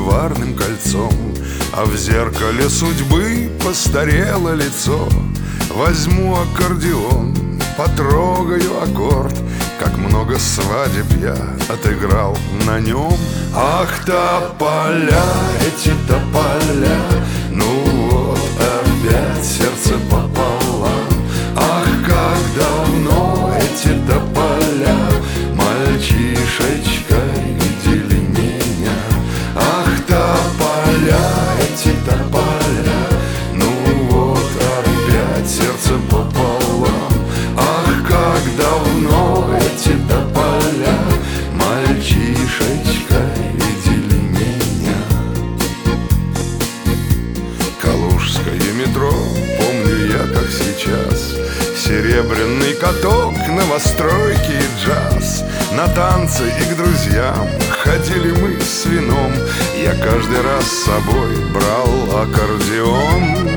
коварным кольцом, а в зеркале судьбы постарело лицо. Возьму аккордеон, потрогаю аккорд, как много свадеб я отыграл на нем. Ах, тополя, эти тополя, ну вот опять сердце пополам. Ах, как давно эти тополя мальчишечкой видели меня. Ах, тополя, эти тополя, ну вот опять сердце пополам. Ах, как давно эти тополя мальчишечкой видели меня. Калужское метро, помню я как сейчас. Серебряный каток, новостройки и джаз. На танцы и к друзьям ходили мы с вином. Я каждый раз с собой брал аккордеон.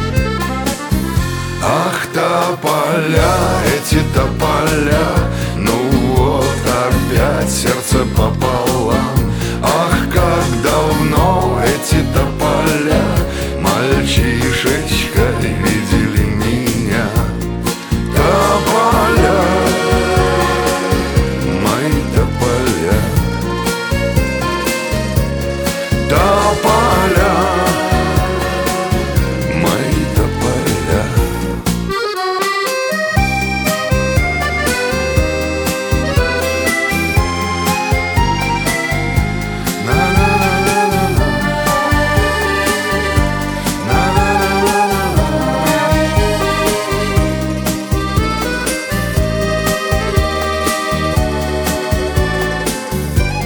Ах, тополя, эти тополя, ну вот опять сердце пополам. Ах, как давно эти тополя мальчишечкой видели меня. Тополя, мои тополя, тополя, мои тополя.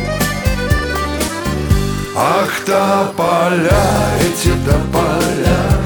Ах, тополя, эти тополя,